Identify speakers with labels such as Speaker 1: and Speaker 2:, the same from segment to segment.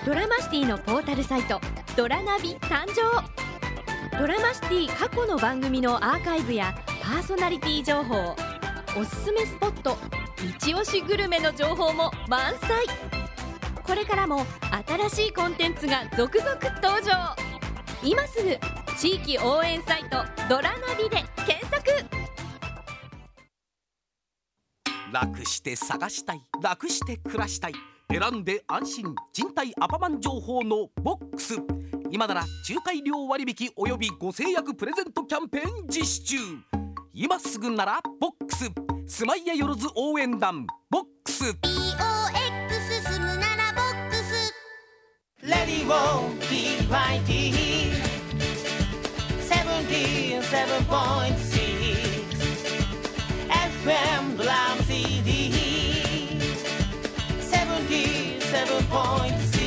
Speaker 1: ドラマシティのポータルサイトドラナビ誕生。ドラマシティ過去の番組のアーカイブやパーソナリティ情報、おすすめスポット、一押しグルメの情報も満載。これからも新しいコンテンツが続々登場。今すぐ地域応援サイトドラナビで検索。
Speaker 2: 楽して探したい、楽して暮らしたい、選んで安心、人体アパマン情報のボックス。今なら仲介料割引およびご制約プレゼントキャンペーン実施中。今すぐならボックス、スマイヤよろず応援団ボックス。
Speaker 3: BOX 進むならボックス。
Speaker 4: レディオ TYT 77.6 FM ドラム CD 77.6。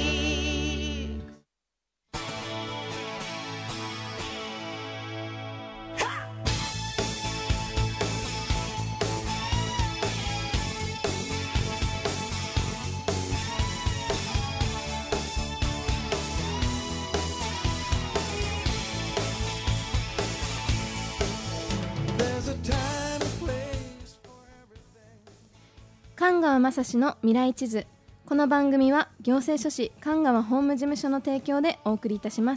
Speaker 5: 神川雅史の未来地図。この番組は行政書士神川法務事務所の提供でお送りいたします。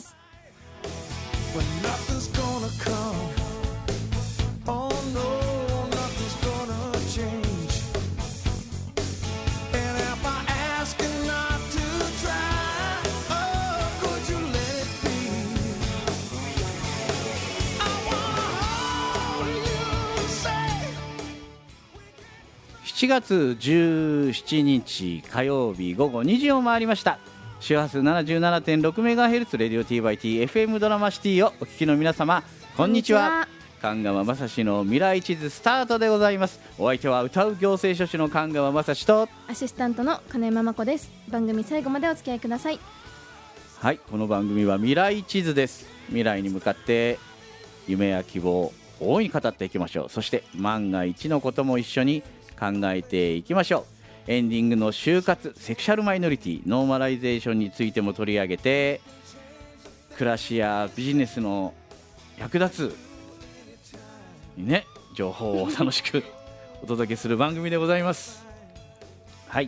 Speaker 6: 7月17日火曜日午後2時を回りました。周波数 77.6MHz レディオ TYT FM ドラマシティをお聞きの皆様、こんにちは。神川雅史の未来地図スタートでございます。お相手は歌う行政書士の神川雅史と
Speaker 5: アシスタントの金山真子です。番組最後までお付き合いください。
Speaker 6: はい、この番組は未来地図です。未来に向かって夢や希望を大いに語っていきましょう。そして万が一のことも一緒に考えていきましょう。エンディングの就活、セクシャルマイノリティ、ノーマライゼーションについても取り上げて、暮らしやビジネスの役立つね、情報を楽しくお届けする番組でございます。はい、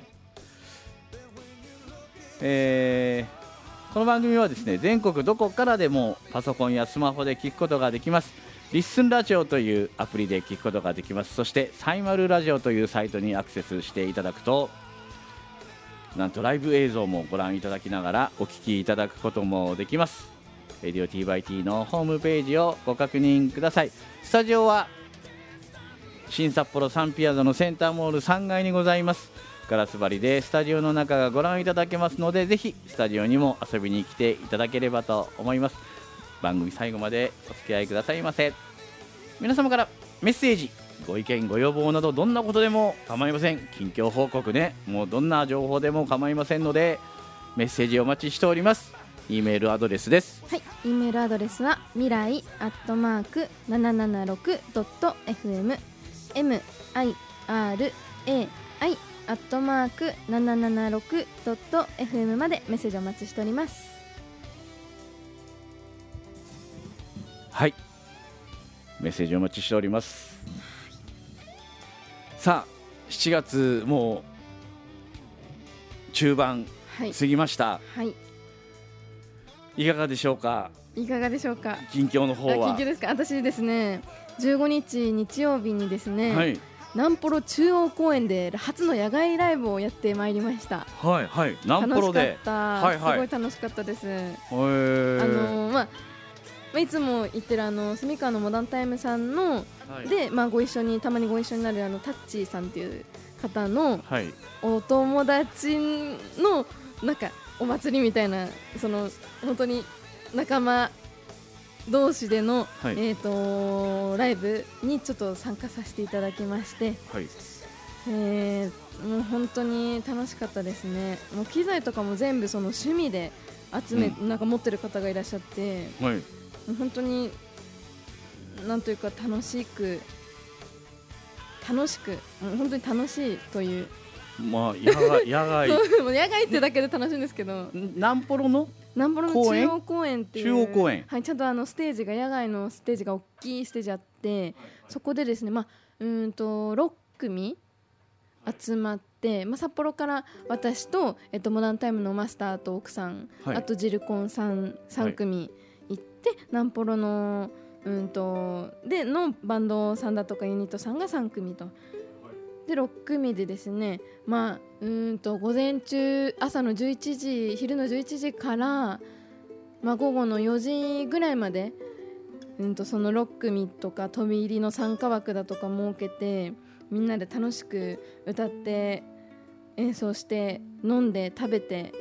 Speaker 6: この番組はですね、全国どこからでもパソコンやスマホで聞くことができます。リッスンラジオというアプリで聞くことができます。そしてサイマルラジオというサイトにアクセスしていただくと、なんとライブ映像もご覧いただきながらお聞きいただくこともできます。レディオ TYT のホームページをご確認ください。スタジオは新札幌サンピアザのセンターモール3階にございます。ガラス張りでスタジオの中がご覧いただけますので、ぜひスタジオにも遊びに来ていただければと思います。番組最後までお付き合いくださいませ。皆様からメッセージ、ご意見ご要望などどんなことでも構いません。近況報告ね、もうどんな情報でも構いませんのでメッセージお待ちしております。 E メールアドレスです。
Speaker 5: はい、E メールアドレスは未来@776.fm mirai@776.fm までメッセージお待ちしております。
Speaker 6: はい、メッセージお待ちしております。さあ、7月もう中盤過ぎました。
Speaker 5: はい、
Speaker 6: いかがでしょうか。
Speaker 5: いかがでしょうか。
Speaker 6: 近況の方は。
Speaker 5: 近況ですか。私ですね、15日日曜日にですね、
Speaker 6: はい、
Speaker 5: 南幌中央公園で初の野外ライブをやってまいりました。
Speaker 6: はいはい、南幌で。
Speaker 5: 楽しかった、
Speaker 6: はいはい、
Speaker 5: すごい楽しかったです。いつも行ってる住川のモダンタイムさんの、はい、で、ご一緒にたまにご一緒になるタッチーさんっていう方の、はい、お友達のなんかお祭りみたいな、その本当に仲間同士での、はい、ライブにちょっと参加させていただきまして、はい、もう本当に楽しかったですね。もう機材とかも全部その趣味で集め、なんか持ってる方がいらっしゃって、はい、本当になんというか楽しく本当に楽しいという
Speaker 6: まあ野外
Speaker 5: そうもう野外ってだけで楽しいんですけど、
Speaker 6: 南ポロの
Speaker 5: 南ポロの中央公園っていう
Speaker 6: 中央公園、
Speaker 5: はい、ちゃんとステージが野外のステージが大きいステージあって、そこでですね、6組集まって、札幌から私と、モダンタイムのマスターと奥さん、
Speaker 6: はい、
Speaker 5: あとジルコンさん3組行って、南ポロのでのバンドさんだとかユニットさんが3組と、で6組でですね、午前中朝の11時昼の11時から、午後の4時ぐらいまで、その6組とか飛び入りの参加枠だとか設けて、みんなで楽しく歌って演奏して飲んで食べて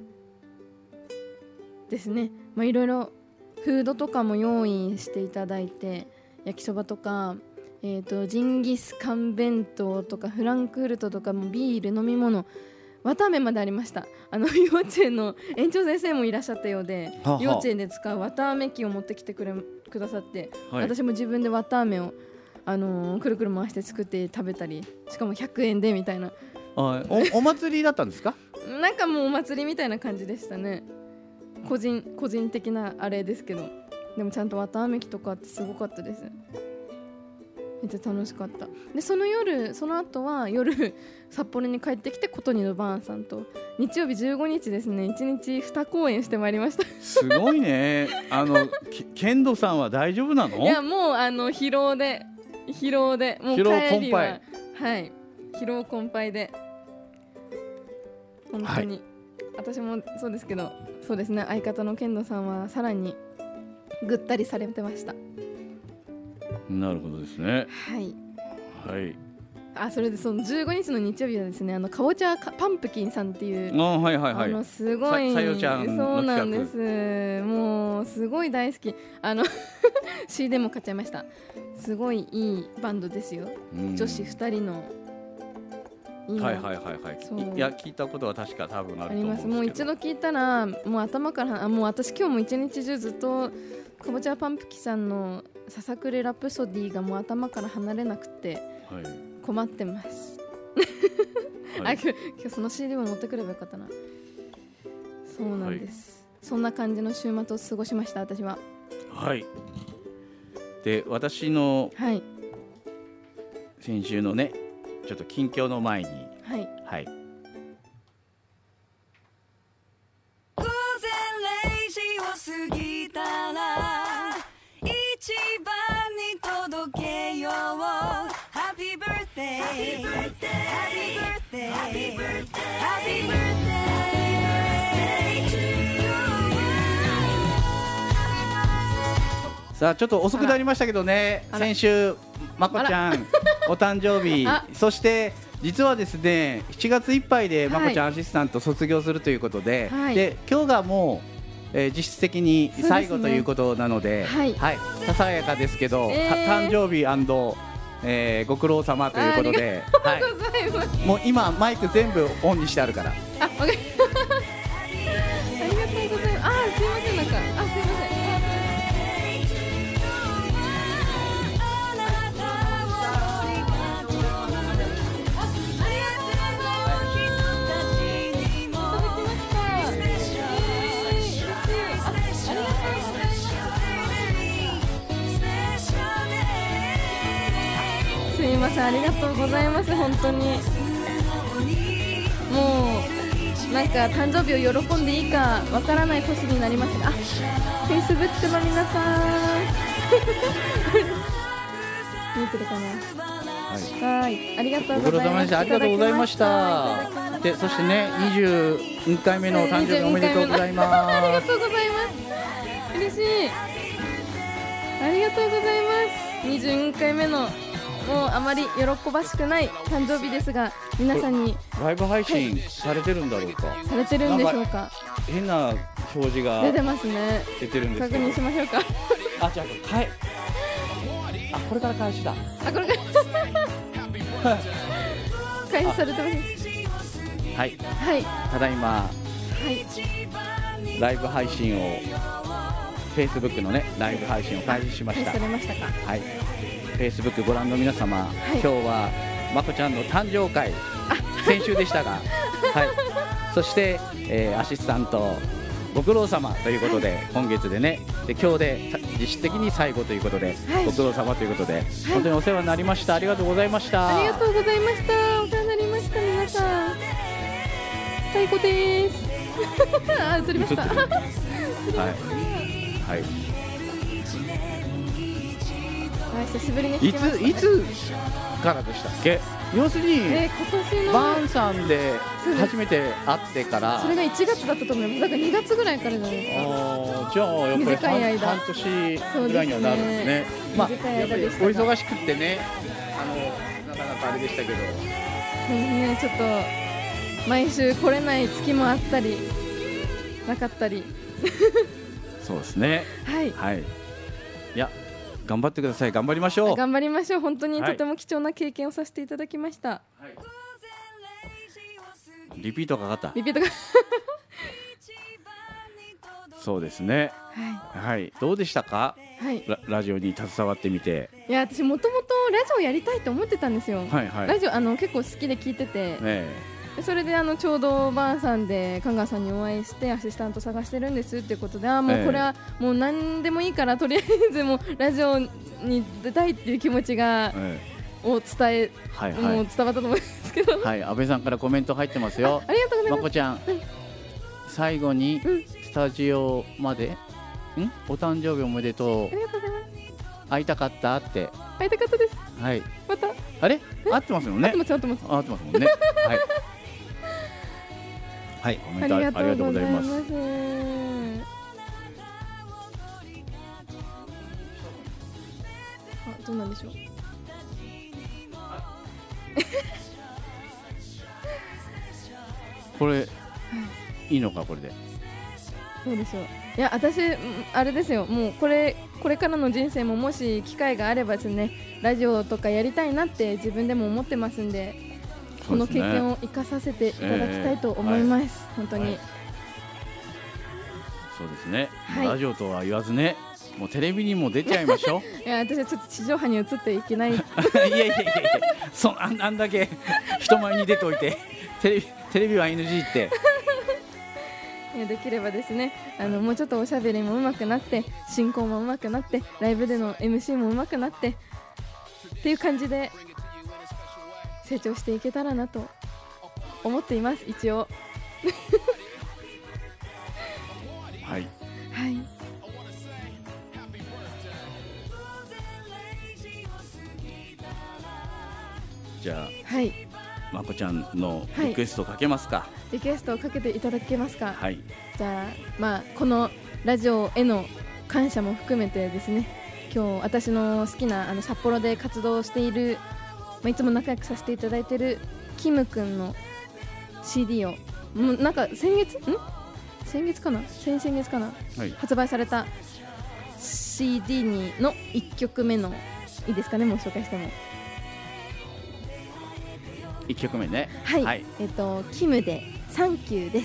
Speaker 5: ですね、いろいろフードとかも用意していただいて、焼きそばとか、ジンギスカン弁当とかフランクフルトとかもビール飲み物綿あめまでありました。幼稚園の園長先生もいらっしゃったようで、幼稚園で使う綿あめ機を持ってきてくださって、はい、私も自分で綿あめをくるくる回して作って食べたり、しかも100円でみたいな。
Speaker 6: お祭りだったんですか？
Speaker 5: なんかもうお祭りみたいな感じでしたね。個人的なあれですけど、でもちゃんと綿あめ機とかあってすごかったです。めっちゃ楽しかった。でその後は夜札幌に帰ってきて、琴二のバーンさんと日曜日15日ですね、1日2公演してまいりました。
Speaker 6: すごいね。ケンドさんは大丈夫なの？
Speaker 5: いやもう疲労でもう帰りははい疲労困憊で本当に、はい、私もそうですけど、そうですね、相方のケンドさんはさらにぐったりされてました。
Speaker 6: なるほどですね。
Speaker 5: はい
Speaker 6: はい。
Speaker 5: それでその15日の日曜日はですね、かぼちゃパンプキンさんっていう、
Speaker 6: はいはいはい、
Speaker 5: すごい
Speaker 6: さよちゃんの企画、
Speaker 5: そうなんです。もうすごい大好き。CD も買っちゃいました。すごいいいバンドですよ。女子2人の
Speaker 6: はいはいはいはい。いや聞いたことは確か多分あると思うんですけど。あります。
Speaker 5: もう一度聞いたらもう頭からもう私今日も一日中ずっとかぼちゃパンプキンさんのささくれラプソディがもう頭から離れなくて、はい、困ってます。はい、今日その CD も持ってくればよかったな。そうなんです。はい、そんな感じの週末を過ごしました私は。
Speaker 6: はい。で私の先週のねちょっと近況の前に、
Speaker 5: はい
Speaker 6: はい、
Speaker 7: 午前0時を過ぎたら一番に届けよう Happy birthday Happy birthday Happy birthday Happy birthday
Speaker 6: さあちょっと遅くなりましたけどね、先週まこちゃんお誕生日、そして実はですね7月いっぱいでまこちゃんアシスタント卒業するということで、はい、で今日がもう、実質的に最後ということなので、はいはい、ささやかですけど、誕生日&、ご苦労様ということで、はい、もう今マイク全部オンにしてあるから。
Speaker 5: ありがとうございます。すいません、なんかすいません。すいません、ありがとうございます。本当にもうなんか誕生日を喜んでいいかわからない年になりました。Facebook の皆さん見えてるかな。はい、ありがとうございました。
Speaker 6: ありがとうございました。で、そしてね、22回目の誕生日おめでとうございます。
Speaker 5: ありがとうございます。嬉しい。ありがとうございます。22回目のもうあまり喜ばしくない誕生日ですが、皆さんに
Speaker 6: ライブ配信されてるんだろうか、
Speaker 5: されてるんでしょうか。
Speaker 6: 変な表示が
Speaker 5: 出てますね。
Speaker 6: 出てるんです
Speaker 5: 確認しましょうか。
Speaker 6: じゃあこれから開始だ。
Speaker 5: これから開始されてます。
Speaker 6: はい、
Speaker 5: はい、
Speaker 6: ただいま、はい、ライブ配信を Facebook のねライブ配信を開始しました。
Speaker 5: されましたか。
Speaker 6: はい、Facebook ご覧の皆様、はい、今日はまこちゃんの誕生会先週でしたが、はい、そして、アシスタントご苦労様ということで、今月でね、で今日で実質的に最後ということで、ご苦労様ということで、本当にお世話になりました。ありがとうございました。
Speaker 5: ありがとうございました。お世話になりました。皆さん最高です。あ、映りました。はい、
Speaker 6: はい、
Speaker 5: 久しぶりに聞きましたね。
Speaker 6: いつからでしたっけ？要するに、
Speaker 5: 今年の
Speaker 6: バーンさんで初めて会ってから、
Speaker 5: それが1月だったと思います。だから2月ぐらいからじゃないですか。
Speaker 6: じゃあやっぱり半年ぐらいにはなるんですね。まあやっぱりお忙しくってね、なかなかあれでしたけど、
Speaker 5: そうね、ちょっと毎週来れない月もあったりなかったり。
Speaker 6: そうですね。
Speaker 5: はい、
Speaker 6: はい、いや頑張ってください。頑張りましょう。
Speaker 5: 頑張りましょう。本当にとても貴重な経験をさせていただきました。はい、
Speaker 6: リピートがかかった。
Speaker 5: リピートが
Speaker 6: そうですね。はい、はい、どうでしたか？はい、ラジオに携わってみて。
Speaker 5: いや、私もともとラジオやりたいと思ってたんですよ。はいはい、ラジオ結構好きで聞いてて、それでちょうどバーンさんで香川さんにお会いしてアシスタント探してるんですっていうことで、もうこれはもう何でもいいからとりあえずもうラジオに出たいっていう気持ちが、を伝え、はいはい、もう伝わったと思うんですけど、
Speaker 6: はい、安倍さんからコメント入ってますよ。
Speaker 5: ありがとうございます。
Speaker 6: まこちゃん、最後にスタジオまで、お誕生日おめでとう。
Speaker 5: ありがとうございます。
Speaker 6: 会いたかったって。
Speaker 5: 会いたかったです。
Speaker 6: はい。
Speaker 5: また。
Speaker 6: あれ？合ってますもんね。
Speaker 5: 合ってます。合ってます。
Speaker 6: 合ってますもんね。はい。はい、コメントありがとうございます。
Speaker 5: どうなんでしょう。
Speaker 6: これ、いいのかこれで。
Speaker 5: そうでしょう。いや、私あれですよ。もうこれからの人生ももし機会があればですね、ラジオとかやりたいなって自分でも思ってますんで。この経験を生かさせていただきたいと思います。本当に、はい、
Speaker 6: そうですね、はい、ラジオとは言わずね、もうテレビにも出ちゃいましょう。
Speaker 5: いや、私はちょっと地上波に移っていけない。いや
Speaker 6: あんだけ人前に出ておいてテレビは NG って
Speaker 5: いや、できればですね、もうちょっとおしゃべりも上手くなって、進行も上手くなって、ライブでの MC も上手くなってっていう感じで成長していけたらなと思っています。一応
Speaker 6: はい、
Speaker 5: はい、
Speaker 6: じゃあ、
Speaker 5: はい、
Speaker 6: まこちゃんのリクエストをかけますか。
Speaker 5: リクエストをかけていただけますか。
Speaker 6: はい、
Speaker 5: じゃあ、このラジオへの感謝も含めてですね、今日私の好きな札幌で活動している、いつも仲良くさせていただいているキムくんの CD をもうなんか先月かな、先々月かな、はい、発売された CD の1曲目の、いいですかね、もう紹介しても。
Speaker 6: 1曲目ね。
Speaker 5: はい、はい、キムでサンキューです。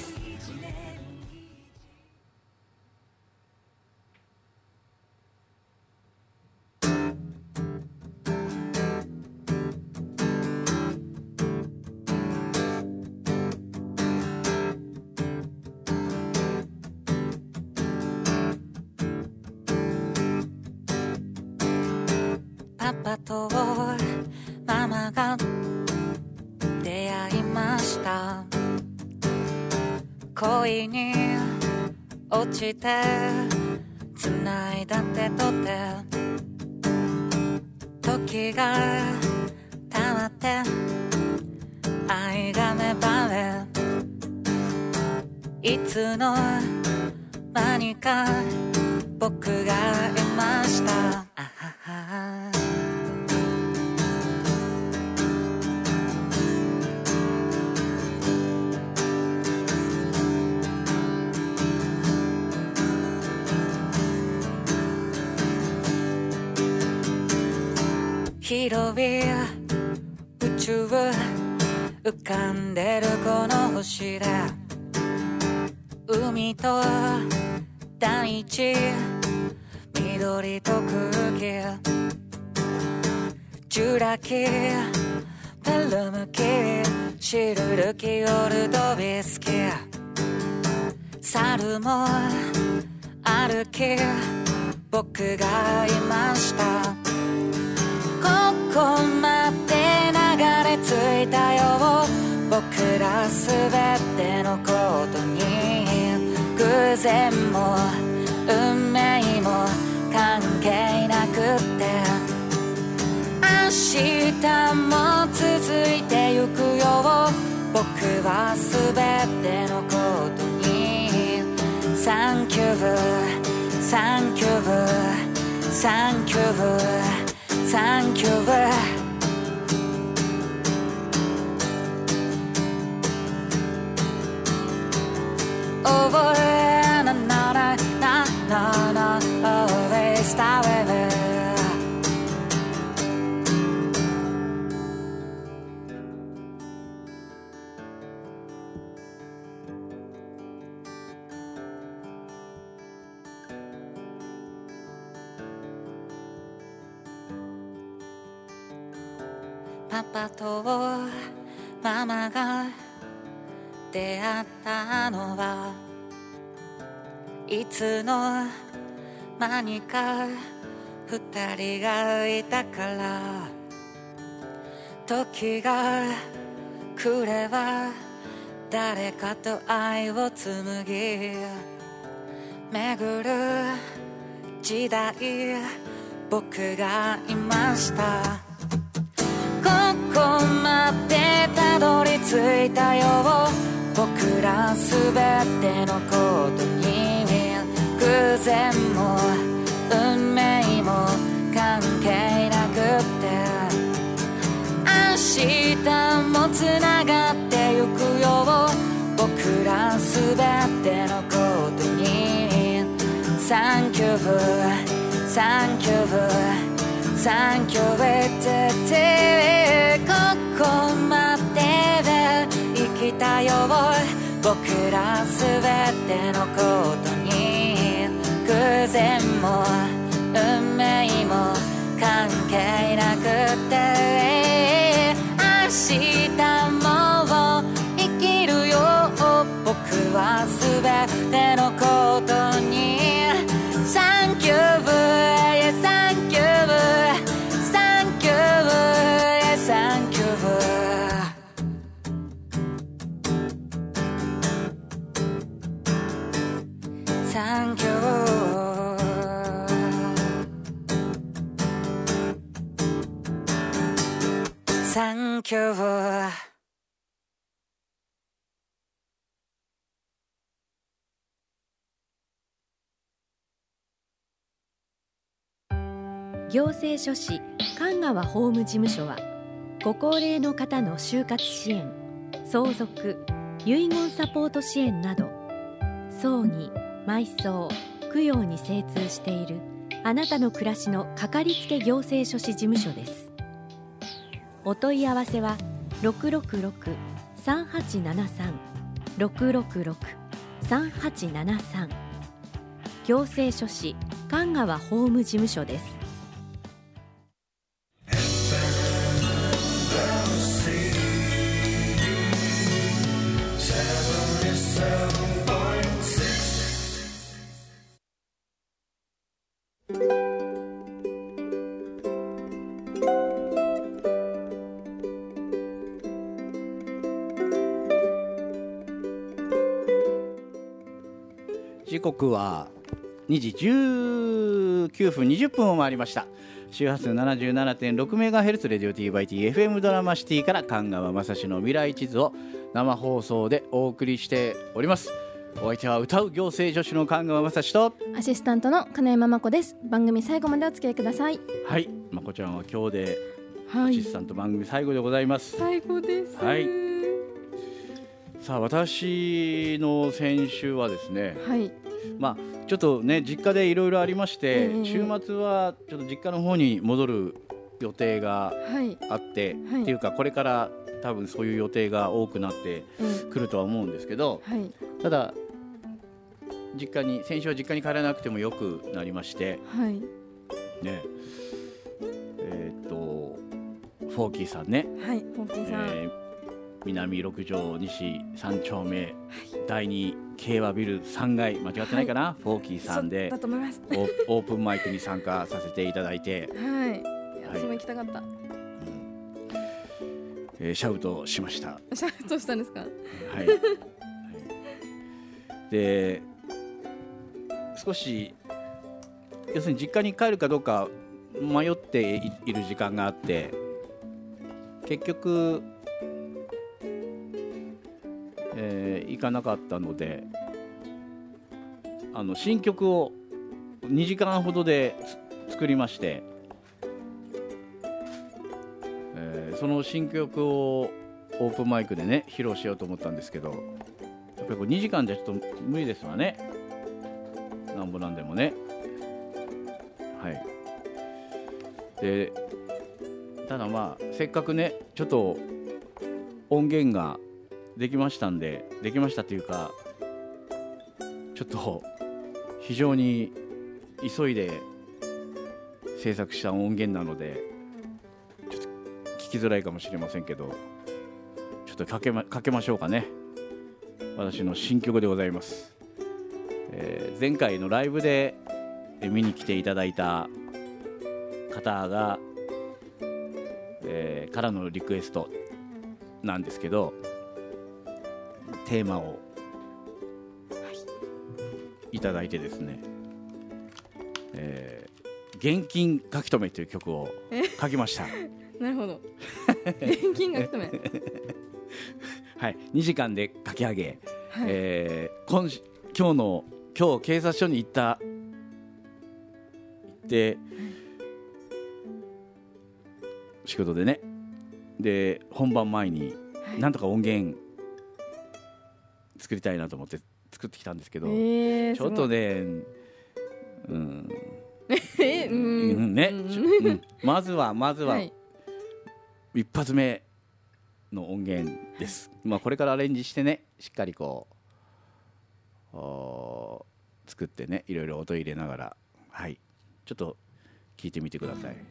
Speaker 7: パパとママが出会いました。恋に落ちて繋いだ手と手、時がたまって愛が芽生え、いつの間にか僕がいました。広い宇宙浮かんでるこの星で、海と大地、緑と空気、ジュラ紀ベル向きシルルキオルドビスキ猿も歩き僕がいました。ここまで流れ着いたよ。僕らすべてのことに偶然も運命も関係なくって明日も続いてゆくよ。僕はすべてのことにサンキューサンキューサンキューサンキューOver na na na na na na always howeverパパとママが出会ったのはいつの間にか二人がいたから時が来れば誰かと愛を紡ぎ巡る時代僕がいました。ここまでたどり着いたよ。僕らすべてのことに偶然も運命も関係なくって明日もつながってゆくよ。僕らすべてのことにサンキューサンキューサンキューってここまで生きたよ。僕らすべてのことに偶然も運命も関係なくって明日も生きるよ。僕はすべてのことにサンキューサンキューサンキューサンキューサンキューサンキュー
Speaker 1: 行政書士神川法務事務所はご高齢の方の就活支援、相続、遺言サポート支援など葬儀、埋葬、供養に精通しているあなたの暮らしのかかりつけ行政書士事務所です。お問い合わせは 666-3873 666-3873 行政書士神川法務事務所です。
Speaker 6: 時刻は2時19分20分を回りました。周波数 77.6MHz レディオ TYT FM ドラマシティから神川雅史の未来地図を生放送でお送りしております。お相手は歌う行政助手の神川雅史と
Speaker 5: アシスタントの金山真子です。番組最後までお付き合いください。
Speaker 6: はい、まこちゃんは今日でアシスタント番組最後でございます。
Speaker 5: 最後です。
Speaker 6: はい。さあ私の先週はですね、
Speaker 5: はい、
Speaker 6: まあちょっとね実家でいろいろありまして、週末はちょっと実家の方に戻る予定があって、っていうかこれから多分そういう予定が多くなってくるとは思うんですけど、ただ先週は実家に帰らなくてもよくなりまして、ね、2 フォーキーさんね。
Speaker 5: はい、フォーキーさん、
Speaker 6: 南6条西3丁目、第2京和ビル3階、間違ってないかな、フォーキーさんで
Speaker 5: だと思います。
Speaker 6: オープンマイクに参加させていただいて、
Speaker 5: はい、私も行きたかった。
Speaker 6: シャウトしました。
Speaker 5: シャウトしたんですか。はい、
Speaker 6: で少し要するに実家に帰るかどうか迷っている時間があって、結局、行かなかったので、新曲を2時間ほどで作りまして、その新曲をオープンマイクでね披露しようと思ったんですけど、やっぱり2時間じゃちょっと無理ですわね、なんぼなんでもね。はい。でただまあせっかくねちょっと音源ができましたんで、できましたというかちょっと非常に急いで制作した音源なのでちょっと聞きづらいかもしれませんけど、ちょっとかけましょうかね。私の新曲でございます。前回のライブで見に来ていただいた方が、からのリクエストなんですけど、テーマをいただいてですね、現金書き留めという曲を書きました。
Speaker 5: なるほど。現金書き留め
Speaker 6: はい、2時間で書き上げ、
Speaker 5: はい、
Speaker 6: 今日警察署に行って仕事でね、で本番前になんとか音源作りたいなと思って作ってきたんですけど、ちょっとね、まずは、はい、一発目の音源です。まあこれからアレンジしてね、しっかりこう作ってね、いろいろ音入れながら、はい、ちょっと聞いてみてください。はい。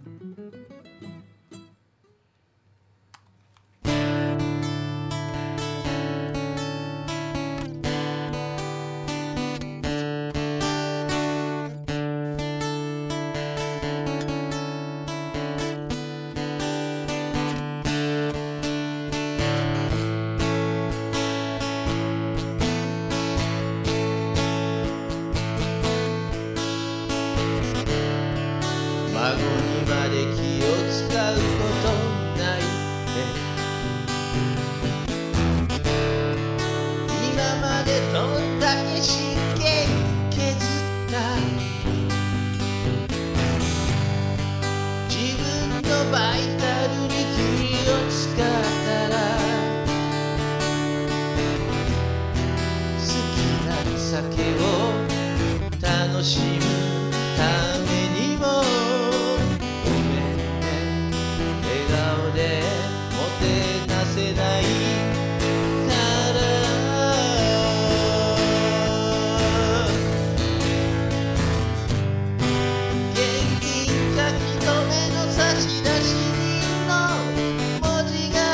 Speaker 8: 孫にまで気を使うことないで、今までどんだけ神経削った自分のバイタルに気を使ったら、好きな酒を楽しむためにもせないから現金書き留めの差出人の文字が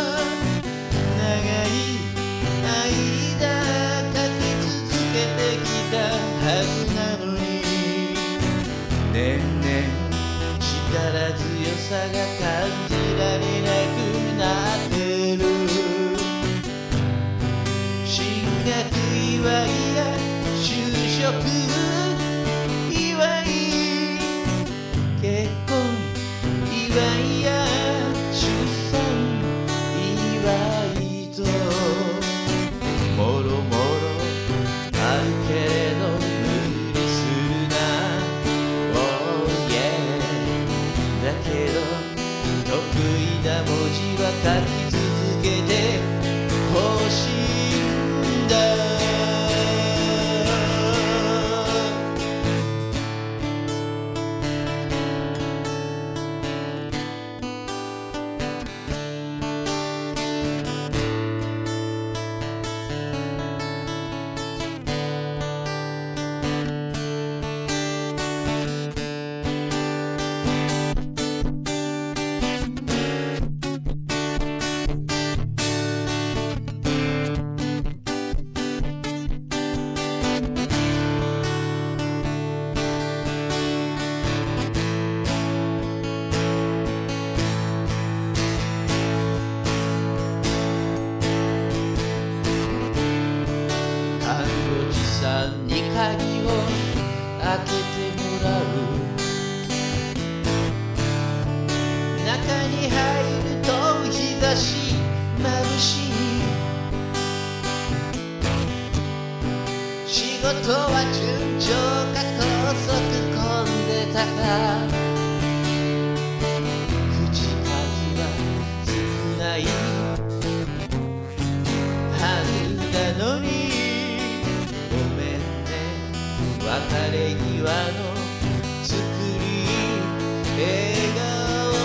Speaker 8: 長い間書き続けてきたはずなのに、年々力強さが感じられなくなってる。進学祝いや就職祝い、結婚祝いや出産祝いともろもろあるけれど無理するな、oh yeah、 だけど得意な文字は書き続けてほしいんだ。 鍵を開けてもらう。中に入ると日差し眩しい。仕事は順調か高速混んでたか。口数は少ないはずなのに、ごめんね別れ際の作り笑顔。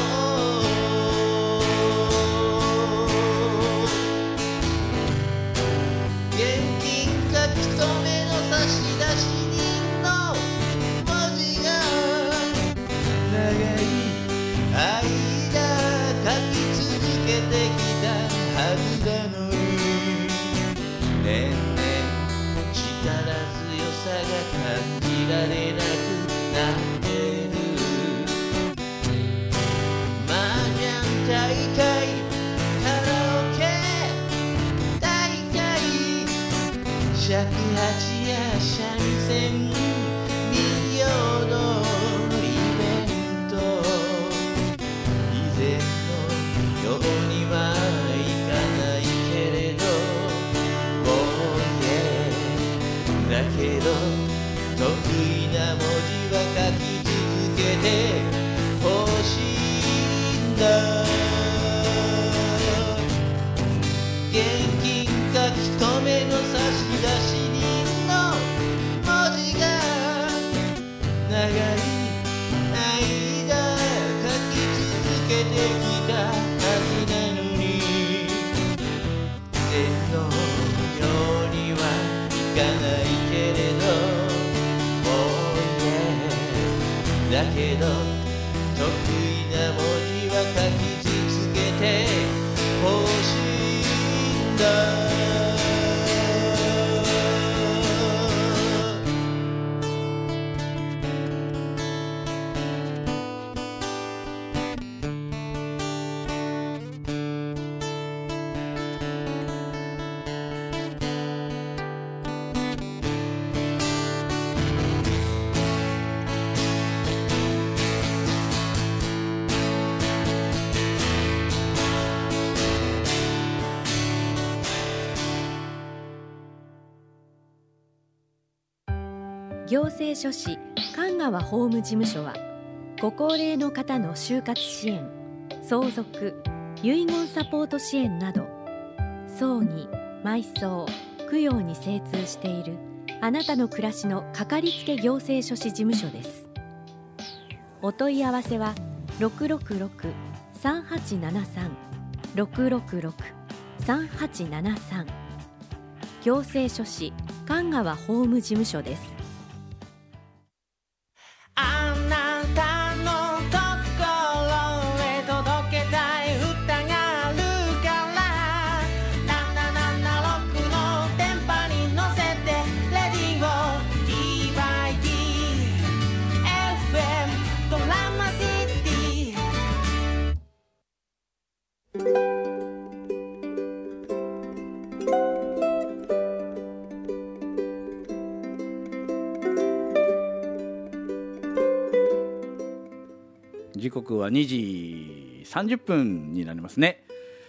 Speaker 8: 現金書き留めの差出人の文字が長い間書き続けてきたはずなのに、年々力強さが感じられなくなってる。麻雀大会カラオケ大会尺八や三味線民謡のイベント、以前のようにはいかないけれど、だけど得意な文字は書き続けてほしいんだ。現金書き留めの差出人の文字が長い間書き続けてきたはずなのに、天のようにはいかないけれど、だけど得意な文字は書き続けてほしいんだ。
Speaker 1: 行政書士神川法務事務所は、ご高齢の方の就活支援、相続、遺言サポート支援など、葬儀、埋葬、供養に精通しているあなたの暮らしのかかりつけ行政書士事務所です。お問い合わせは 666-3873 666-3873 行政書士神川法務事務所です。
Speaker 4: あなたのところへ届けたい歌があるから7776の電波に乗せてレディオ TYT FM ドラマシティ。
Speaker 6: 時刻は2時30分になりますね。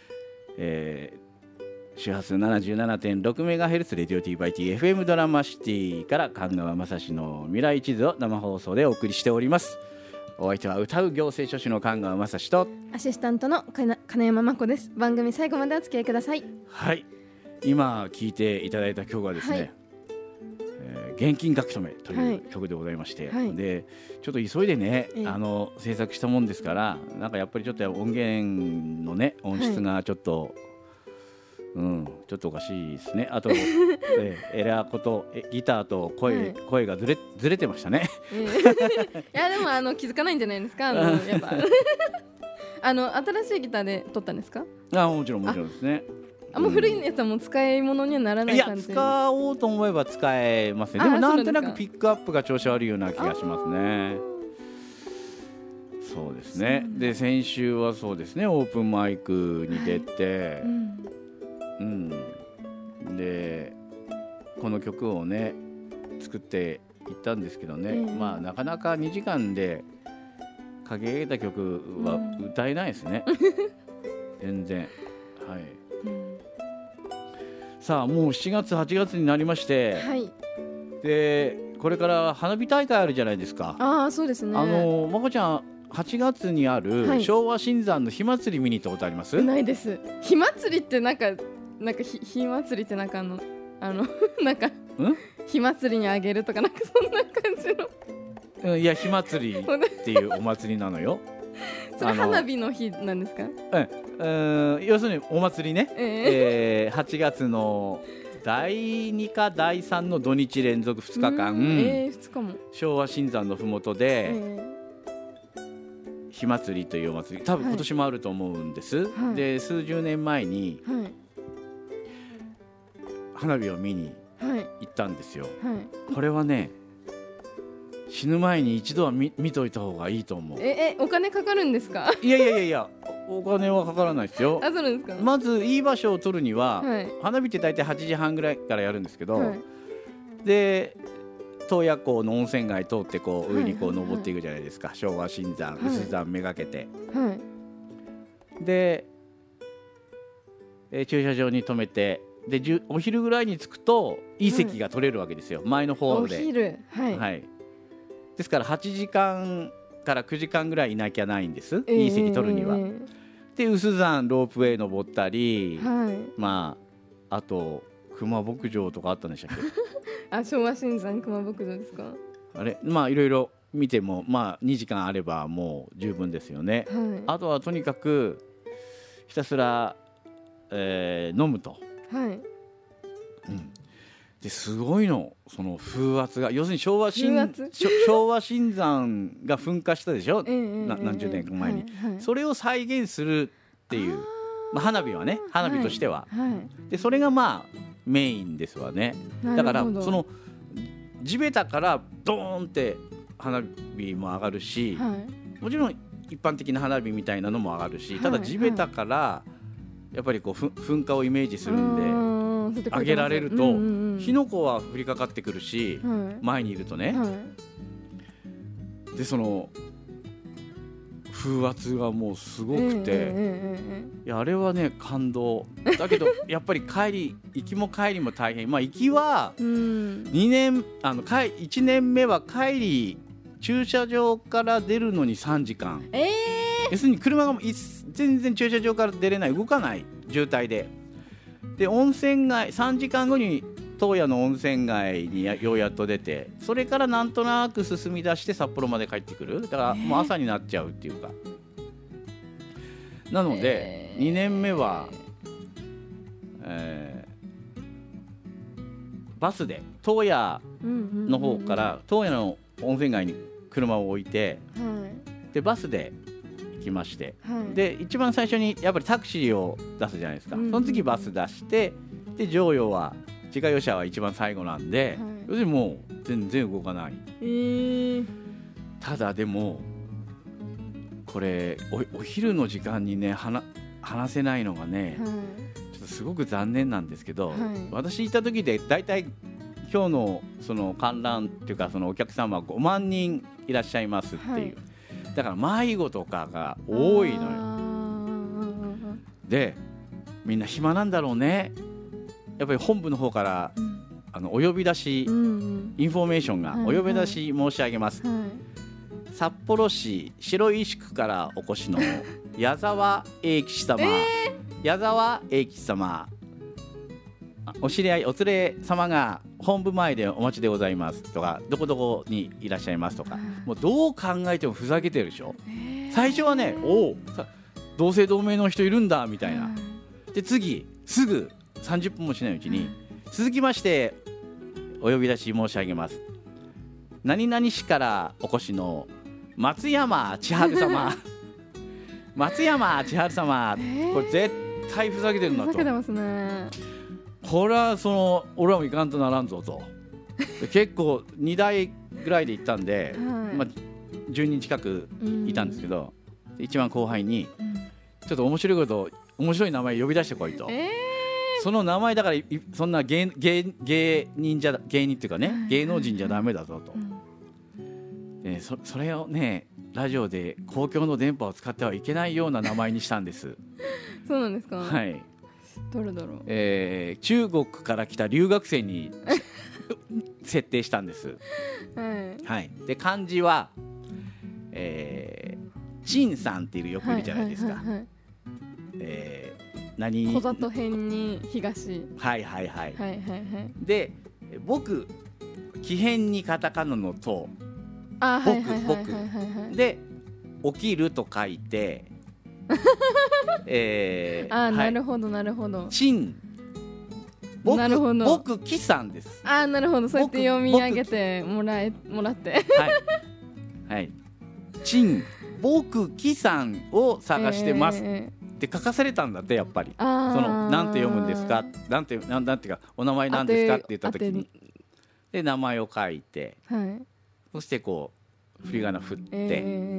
Speaker 6: 周波数 77.6MHz レディオ T/T FM ドラマシティから神川雅史の未来地図を生放送でお送りしております。お相手は歌う行政書士の神川雅史と
Speaker 5: アシスタントの金山真子です。番組最後までお付き合いください。
Speaker 6: はい、今聴いていただいた曲はですね、はい現金書き留めという曲でございまして、はい、でちょっと急いでね、制作したもんですから、なんかやっぱりちょっと音源のね音質がちょっと、ちょっとおかしいですね。あとエラーことギターと声がずれてましたね。
Speaker 5: いやでも気づかないんじゃないですか。やっぱ新しいギターで撮ったんですか？
Speaker 6: もちろんですね。
Speaker 5: もう古いやつはもう使い物にはならない感じ。
Speaker 6: いや使おうと思えば使えますね。でもなんとなくピックアップが調子悪いような気がしますね。そうですね。で先週はそうですね、オープンマイクに出て、でこの曲をね作っていったんですけどね、まあなかなか2時間で書き上げた曲は歌えないですね、全然。はい、さあもう7月8月になりまして、
Speaker 5: はい、
Speaker 6: でこれから花火大会あるじゃないですか。
Speaker 5: ああそうですね。
Speaker 6: まこちゃん8月にある昭和新山の火祭り見に行ったことあります？
Speaker 5: ないです。火祭りってなんか火祭りってなんかなんか火祭りにあげるとかなんかそんな感じの。
Speaker 6: いや火祭りっていうお祭りなのよ。
Speaker 5: それ花火の日なんですか？
Speaker 6: 要するにお祭りね、8月の第2か第3の土日連続2日間、
Speaker 5: 2日も
Speaker 6: 昭和新山のふもとで、火祭りというお祭り多分今年もあると思うんです、はい、で数十年前に、はい、花火を見に行ったんですよ、はい、これはね死ぬ前に一度は 見といた方がいいと思う。
Speaker 5: お金かかるんですか？
Speaker 6: いやお金はかからないですよ。
Speaker 5: そうなんですか？
Speaker 6: まずいい場所を取るには、はい、花火って大体8時半ぐらいからやるんですけど、はい、で洞爺湖の温泉街通ってこう上にこう登っていくじゃないですか、はいはいはい、昭和新山、はい、薄山めがけて、はい、で、駐車場に止めてでお昼ぐらいに着くといい席が取れるわけですよ、はい、前の方で。
Speaker 5: お昼、はいはい、
Speaker 6: ですから8時間から9時間ぐらいいなきゃないんです、いい席取るには。で薄山ロープウェイ登ったり、はい、まああと熊牧場とかあったんでしたっけ
Speaker 5: 昭和新山熊牧場ですか？
Speaker 6: あれまあいろいろ見てもまあ2時間あればもう十分ですよね、はい、あとはとにかくひたすら、飲むと、はいですごいのその風圧が要するに昭和新山が噴火したでしょ、何十年か前に、はいはい、それを再現するっていうまあ、花火はね花火としては、はいはい、でそれがまあメインですわね。だからその地べたからドーンって花火も上がるし、はい、もちろん一般的な花火みたいなのも上がるし、ただ地べたからやっぱりこう噴火をイメージするんで上げられると、火の粉は降りかかってくるし、はい、前にいるとね、はい、でその風圧がもうすごくて、いやあれはね感動だけどやっぱり行きも帰りも大変。まあ行きは1年目は帰り駐車場から出るのに3時間、要するに車が全然駐車場から出れない、動かない渋滞で温泉街3時間後に洞爺の温泉街にようやっと出て、それからなんとなく進み出して札幌まで帰ってくる。だからもう朝になっちゃうっていうか、なので2年目は、バスで洞爺の方から洞爺の温泉街に車を置いて、でバスで行きまして、で一番最初にやっぱりタクシーを出すじゃないですか、その次バス出して、で常用は自家用車は一番最後なんで、要するにもう全然動かない、ただでもこれ お昼の時間にね話せないのがね、ちょっとすごく残念なんですけど、私いた時でだいたい今日のその観覧っていうかそのお客様は5万人いらっしゃいますっていう、だから迷子とかが多いのよ。でみんな暇なんだろうね。やっぱり本部の方から、お呼び出し、インフォメーションが、お呼び出し申し上げます、札幌市白石区からお越しの矢沢永吉様、矢沢永吉様、お知り合いお連れ様が本部前でお待ちでございますとか、どこどこにいらっしゃいますとか、もうどう考えてもふざけてるでしょ。最初はね、同姓同名の人いるんだみたいな。で次すぐ30分もしないうちに、続きましてお呼び出し申し上げます、何々市からお越しの松山千春様松山千春様、これ絶対ふざけてるなと。ふざけてますね。これは俺らもいかんとならんぞと結構2台ぐらいで行ったんで、まあ、10人近くいたんですけど、一番後輩にちょっと面白い名前呼び出してこいと、 その名前だからそんな芸人っていうかね、芸能人じゃダメだぞと、それをねラジオで公共の電波を使ってはいけないような名前にしたんです
Speaker 5: そうなんですか。
Speaker 6: はい。
Speaker 5: どれだろう。
Speaker 6: 中国から来た留学生に設定したんです。はい。で漢字は、陳さんっていうよくいるじゃないですか。何？
Speaker 5: 小里編に東。
Speaker 6: はいはいはい。で僕木偏にカタカナのと。僕で起きると書いて
Speaker 5: なるほどなるほど。
Speaker 6: 陳僕木さんです。
Speaker 5: なるほど。そうやって読み上げてもらって
Speaker 6: はい陳僕木さんを探してますって書かされたんだって。やっぱりそのなんて読むんですか、なんていうかお名前なんですかって言った時にで名前を書いて、そしてこう振り仮名振って、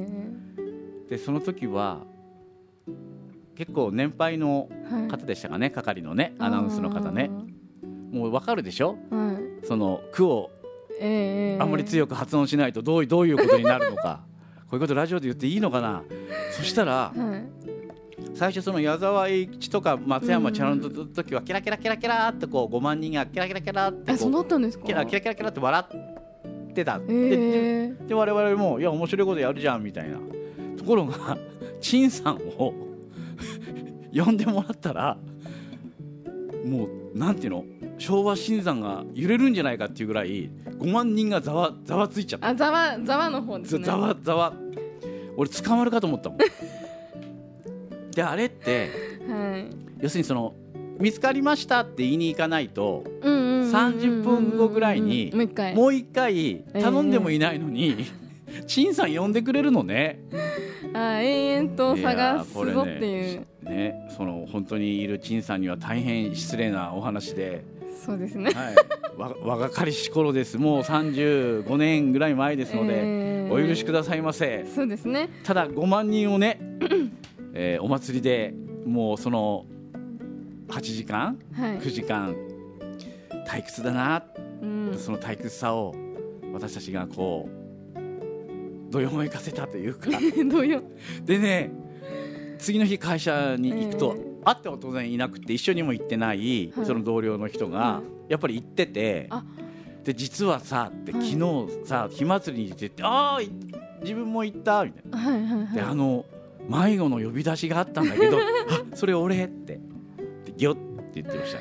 Speaker 6: でその時は結構年配の方でしたかね、係のねアナウンスの方ね。もう分かるでしょ、その句をあんまり強く発音しないとどういうことになるのかこういうことラジオで言っていいのかな。そしたら、最初その矢沢永吉とか松山千春の時はキラキラキラキラってこう5万人がキラキラキラって
Speaker 5: そうなったんですか。
Speaker 6: キラキラキラキラって笑ってた。で我々もいや面白いことやるじゃんみたいな。ところが陳さんを呼んでもらったらもうなんていうの、昭和新山が揺れるんじゃないかっていうぐらい5万人がざわついちゃった。
Speaker 5: ざわの方ですね。
Speaker 6: ざわ俺捕まるかと思ったもんであれって、要するにその見つかりましたって言いに行かないと30分後ぐらいにもう一回頼んでもいないのに陳さん呼んでくれるのね。
Speaker 5: 延々と探すぞっていう
Speaker 6: ね、その本当にいる陳さんには大変失礼なお話で。
Speaker 5: そうですね、
Speaker 6: 若かりし頃です。もう35年ぐらい前ですので、お許しくださいませ。
Speaker 5: そうですね。
Speaker 6: ただ5万人をね、お祭りでもうその8時間、9時間退屈だな、その退屈さを私たちがこうどよめかせたというかでね、次の日会社に行くと、会っては当然いなくて一緒にも行ってない、その同僚の人がやっぱり行ってて、で実はさって昨日さ火祭りに行ってて、自分も行ったみたいな、で迷子の呼び出しがあったんだけどそれ俺ってギョって言ってました。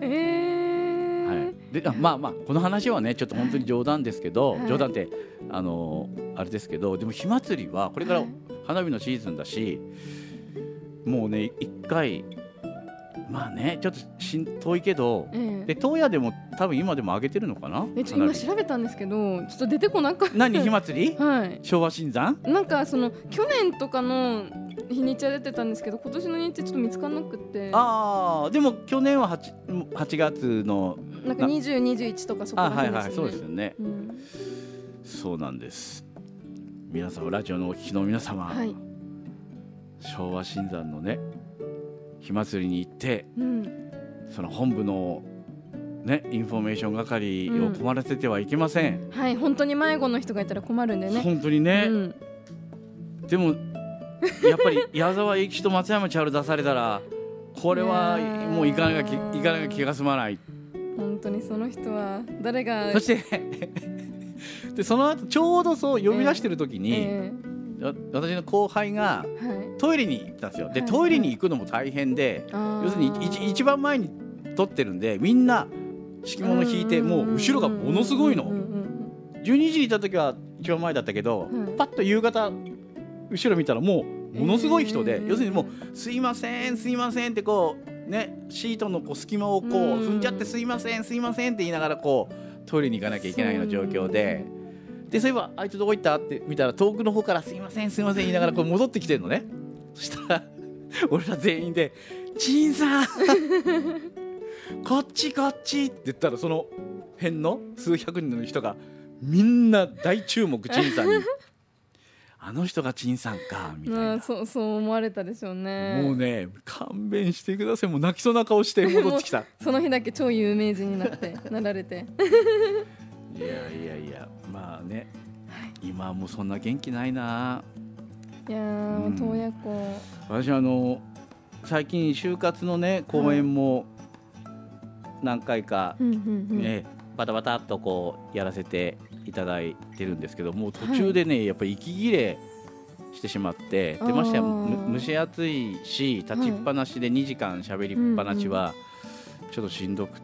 Speaker 6: でまあこの話はねちょっと本当に冗談ですけど、冗談ってあれですけど、でも火祭りはこれから花火のシーズンだし、もうね一回まあねちょっと遠いけど、で東野でも多分今でも上げてるのかな。
Speaker 5: 今調べたんですけどちょっと出てこなかった。
Speaker 6: 何火祭り？昭和新山？
Speaker 5: なんかその去年とかの日にちは出てたんですけど、今年の日にちちょっと見つからなくて。
Speaker 6: でも去年は 8月の
Speaker 5: なんか20、21とかそこら辺ですよね。
Speaker 6: そうですよね、そうなんです。皆さんラジオのお聞きの皆様、昭和新山のね火祭りに行って、その本部のねインフォメーション係を困らせてはいけません。
Speaker 5: 本当に迷子の人がいたら困るんでね。
Speaker 6: 本当にね、でもやっぱり矢沢永吉と松山千春出されたらこれはもういかなきゃ気が済まない。
Speaker 5: 本当にその人は誰が。
Speaker 6: そしてでその後ちょうどそう呼び出してる時に、私の後輩がトイレに行ったんですよ。でトイレに行くのも大変で、要するに一番前に撮ってるんでみんな敷物引いて、もう後ろがものすごいの。12時にいた時は一番前だったけど、パッと夕方後ろ見たらもうものすごい人で、要するにもうすいませんってこうねシートのこう隙間をこう踏んじゃってすいませんって言いながらこうトイレに行かなきゃいけないような状況で、そういえばあいつどこ行ったって見たら遠くの方からすいません言いながらこう戻ってきてるのね。そしたら俺ら全員で陳さんこっちって言ったら、その辺の数百人の人がみんな大注目陳さんにあの人が陳さんかみたいな、
Speaker 5: そう思われたでしょうね。
Speaker 6: もうね勘弁してください、もう泣きそうな顔して戻ってきた
Speaker 5: その日だけ超有名人になられて
Speaker 6: いやまあね、今はもうそんな元気ないな。
Speaker 5: いやー、洞爺湖、
Speaker 6: 私最近就活のね講演も何回か、バタバタっとこうやらせていただいてるんですけど、もう途中でね、やっぱり息切れしてしまって、でましてや蒸し暑いし立ちっぱなしで2時間喋りっぱなしはちょっとしんどくって、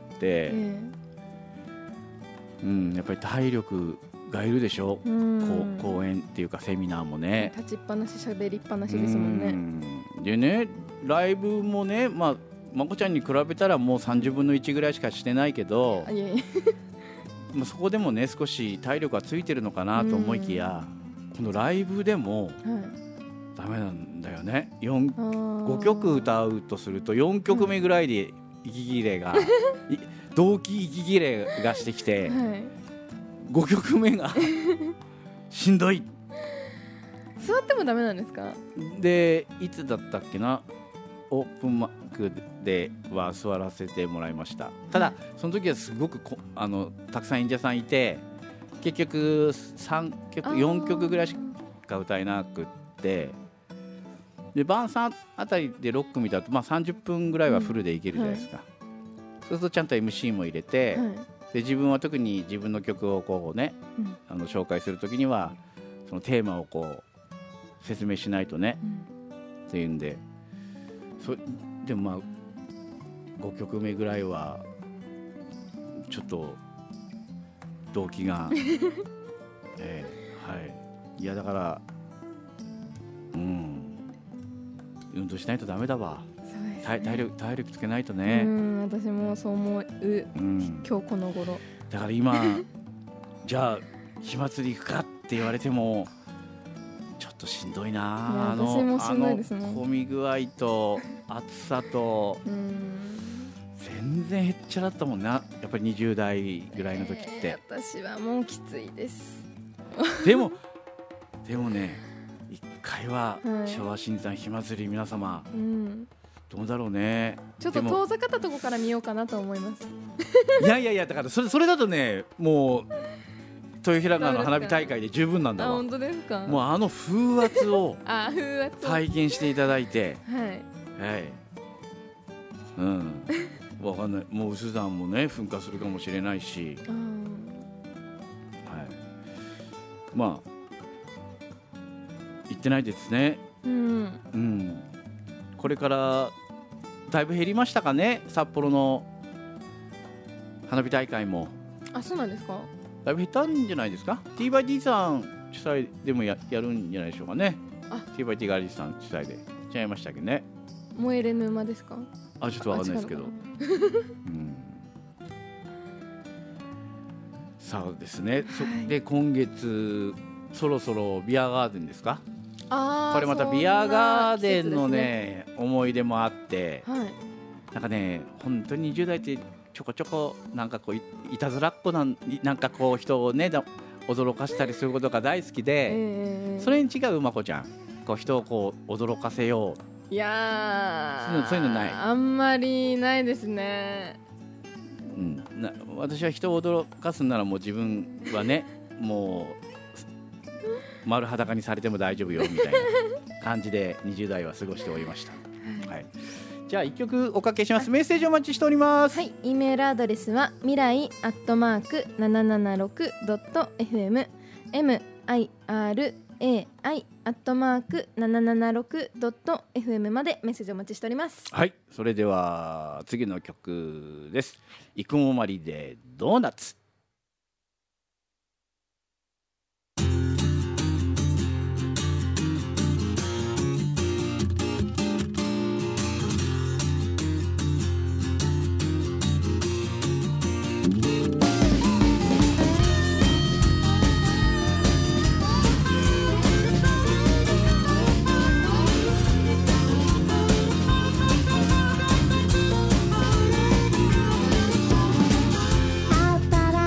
Speaker 6: やっぱり体力がいるでしょ、講演っていうかセミナーもね、
Speaker 5: 立ちっぱなし喋りっぱなしですもんね。
Speaker 6: でね、ライブもね、まこちゃんに比べたらもう30分の1ぐらいしかしてないけど、そこでもね少し体力がついてるのかなと思いきや、このライブでもダメなんだよね。5曲歌うとすると4曲目ぐらいで息切れが動悸息切れがしてきて、5曲目がしんどい。
Speaker 5: 座ってもダメなんですか？
Speaker 6: でいつだったっけな、オープンマックでは座らせてもらいました。ただその時はすごくたくさん演者さんいて、結局3曲4曲ぐらいしか歌えなくって、で晩さんあたりで6組だと、30分ぐらいはフルでいけるじゃないですか、そうするとちゃんと MC も入れて、で自分は特に自分の曲をこうね、紹介するときにはそのテーマをこう説明しないとね、っていうんで、でも5曲目ぐらいはちょっと動機がいやだから運動しないとダメだわ。体力つけないとね。
Speaker 5: 私もそう思う、今日この頃
Speaker 6: だから今じゃあ火祭り行くかって言われてもちょっとしんどいな。
Speaker 5: 私もしんどいですもん。
Speaker 6: 混み具合と暑さと、全然へっちゃらだったもんな、やっぱり20代ぐらいの時って、
Speaker 5: 私はもうきついです。
Speaker 6: でもね、一回は昭和新山火祭り皆様、どうだろうね。
Speaker 5: ちょっと遠ざかったとこから見ようかなと思います。
Speaker 6: いやだからそれだとね、もう豊平川の花火大会で十分なんだわ。
Speaker 5: 本当ですか？
Speaker 6: もう風圧を体験していただいて、わかんない、もう有珠山もね噴火するかもしれないし、行ってないですね。これからだいぶ減りましたかね、札幌の花火大会も。
Speaker 5: そうなんですか？
Speaker 6: だいぶ減ったんじゃないですか。 T/T さん主催でも やるんじゃないでしょうかね。T/T ガーリーさん主催で違いましたっけね。
Speaker 5: 燃えれ沼ですか？
Speaker 6: ちょっとわかんないですけどそうですね、で今月そろそろビアガーデンですか。これまたビアガーデンのね思い出もあって、なんかね本当に20代ってちょこちょこなんかこう いたずらっ子なんかこう人をね驚かしたりすることが大好きで、それに違うまこちゃん、こう人をこう驚かせよう。
Speaker 5: いや
Speaker 6: そういうのない？
Speaker 5: あんまりないですね。
Speaker 6: 私は人を驚かすならもう自分はねもう丸裸にされても大丈夫よみたいな感じで20代は過ごしておりました。じゃあ1曲おかけします。メッセージお待ちしております。
Speaker 5: E メールアドレスは未来@776.fm mirai@776.fm までメッセージお待ちしております。
Speaker 6: それでは次の曲です。生駒まりでドーナツ。
Speaker 3: 新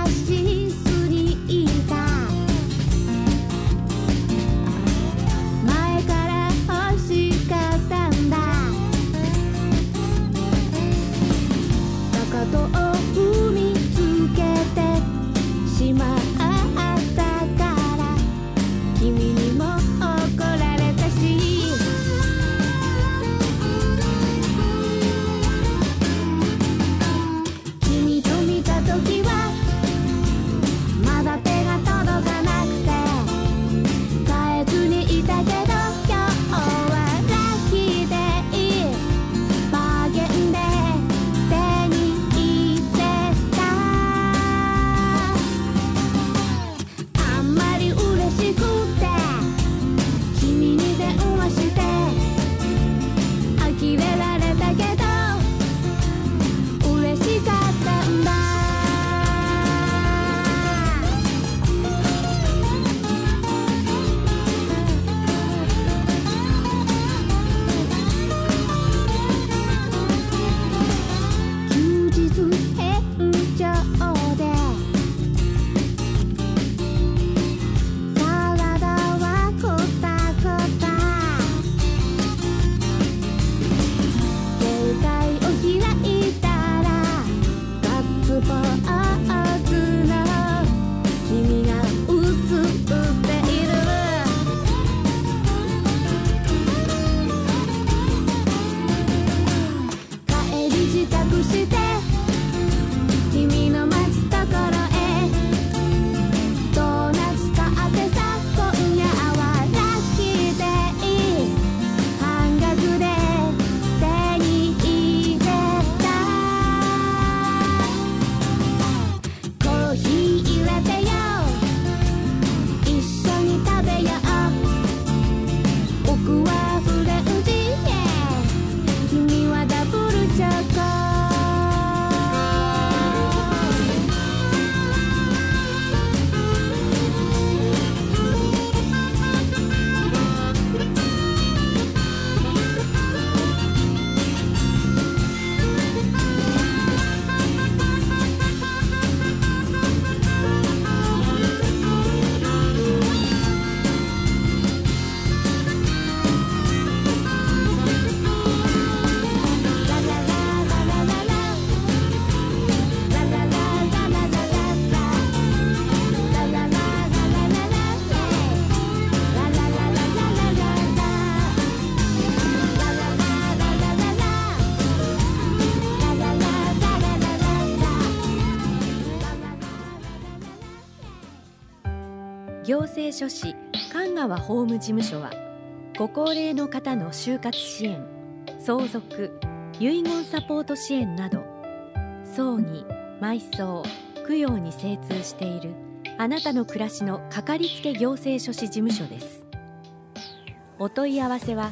Speaker 1: 行政書士神川法務事務所はご高齢の方の就活支援、相続、遺言サポート支援など葬儀、埋葬、供養に精通しているあなたの暮らしのかかりつけ行政書士事務所です。お問い合わせは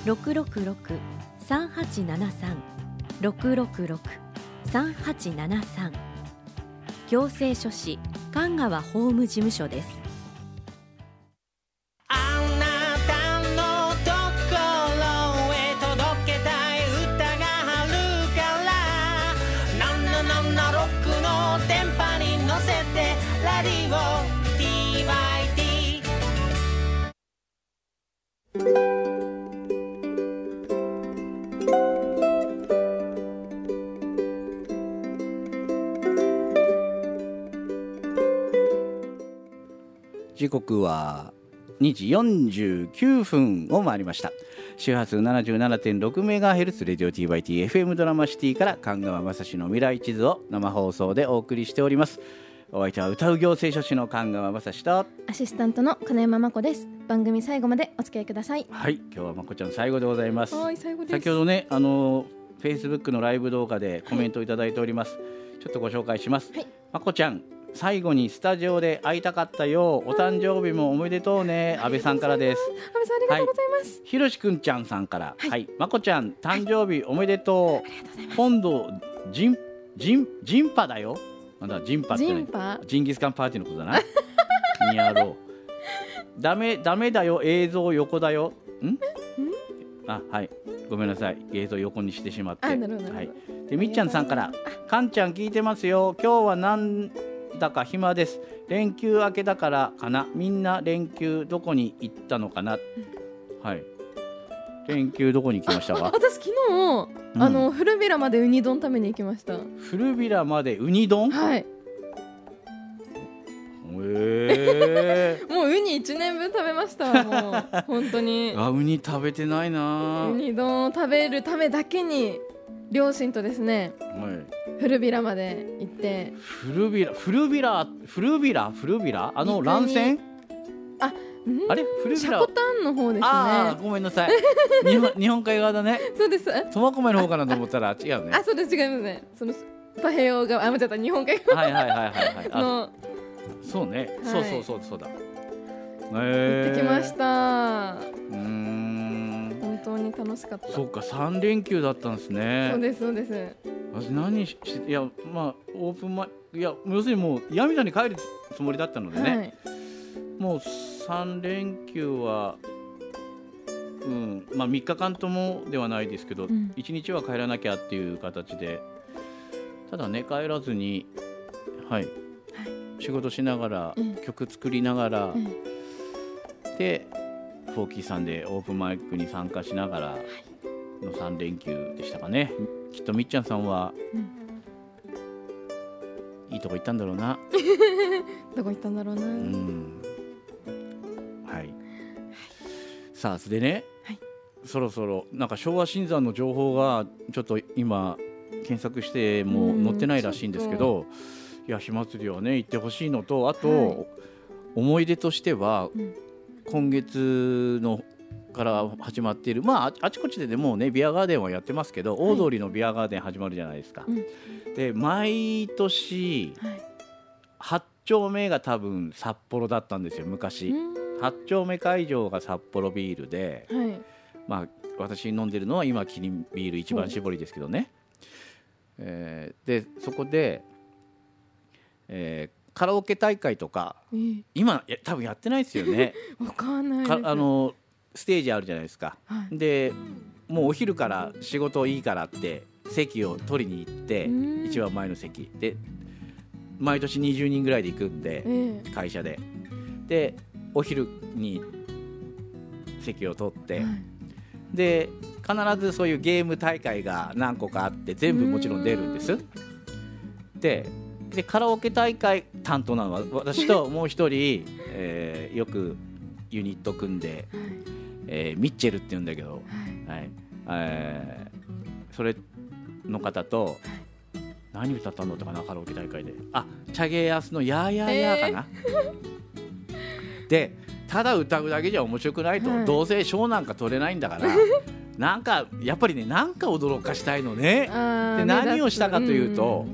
Speaker 1: 666-3873 666-3873 行政書士神川法務事務所です。
Speaker 4: あなたのところへ届けたい歌があるから7776の電波に乗せてラディオ TYT。
Speaker 6: 時刻は2時49分を回りました。周波数 77.6MHz レディオ TYT FM ドラマシティから神川雅史の未来地図を生放送でお送りしております。お相手は歌う行政書士の神川雅史と
Speaker 5: アシスタントの金山真子です。番組最後までお付き合いください。
Speaker 6: はい、今日はまこちゃん最後でございます。
Speaker 5: はい、最後です。
Speaker 6: 先ほどねFacebook のライブ動画でコメントをいただいております、ちょっとご紹介します、まこちゃん最後にスタジオで会いたかったよ、お誕生日もおめでとうね、安倍さんからです。
Speaker 5: 安倍さんありがとうございます。
Speaker 6: ひろしくんちゃんさんから、まこちゃん誕生日おめでとう、今度ジンパだよ。まだジンパってね、ジンギスカンパーティーのことだなにやろう。ダメだよ、映像横だよ。はい、ごめんなさい、映像横にしてしまって。でみっちゃんさんから、かんちゃん聞いてますよ、今日はなんだか暇です、連休明けだからかな、みんな連休どこに行ったのかな。連休どこに行きましたか？
Speaker 5: 私昨日、古びらまでウニ丼食べに行きました。
Speaker 6: 古びらまでウニ丼？
Speaker 5: はい。もうウニ1年分食べました。もう本当に。
Speaker 6: ウニ食べてないな。
Speaker 5: ウニ丼を食べるためだけに両親とですね、古びらまで行って。古びら
Speaker 6: 乱線？あれ古びら
Speaker 5: シャコタンの方ですね。
Speaker 6: ごめんなさい。日本海側だね。
Speaker 5: そうです。
Speaker 6: 苫小牧の方かなと思ったら違うね。
Speaker 5: そうです、違いますね。その太平洋側、間違った、日本海側の。
Speaker 6: そうね、そうだ。
Speaker 5: 行ってきました。本当に楽しかった。
Speaker 6: そうか、3連休だったんですね。
Speaker 5: そうです。
Speaker 6: 私何し、オープン要するにもう嫌みたいに帰るつもりだったのでね。もう3連休は、3日間ともではないですけど、1日は帰らなきゃっていう形で、ただね、帰らずに、仕事しながら、曲作りながら、でフォーキーさんでオープンマイクに参加しながらの3連休でしたかね。きっとみっちゃんさんは、いいとこ行ったんだろうな。
Speaker 5: どこ行ったんだろうな。
Speaker 6: さあ、でね、そろそろなんか昭和新山の情報がちょっと今検索しても載ってないらしいんですけど、いや、火祭りはね行ってほしいのと、あと、思い出としては、今月のから始まっている、あちこちでもうねビアガーデンはやってますけど、大通りのビアガーデン始まるじゃないですか。で毎年、8丁目が多分札幌だったんですよ、昔。8丁目会場が札幌ビールで、私飲んでるのは今キリンビール一番搾りですけどね。でそこで、カラオケ大会とか、今多分やってないですよね。
Speaker 5: わかんないです。
Speaker 6: ステージあるじゃないですか。でもうお昼から仕事いいからって席を取りに行って、一番前の席で毎年20人ぐらいで行くんで、会社でお昼に席を取って、で必ずそういうゲーム大会が何個かあって、全部もちろん出るんです。でカラオケ大会担当なのは私ともう一人、よくユニット組んで、ミッチェルって言うんだけど、それの方と、何歌ったのとかな、カラオケ大会で。チャゲヤスのヤーヤーヤーかな。 でただ歌うだけじゃ面白くないと、どうせ賞なんか取れないんだからなんかやっぱりね、なんか驚かしたいのね。で何をしたかというと、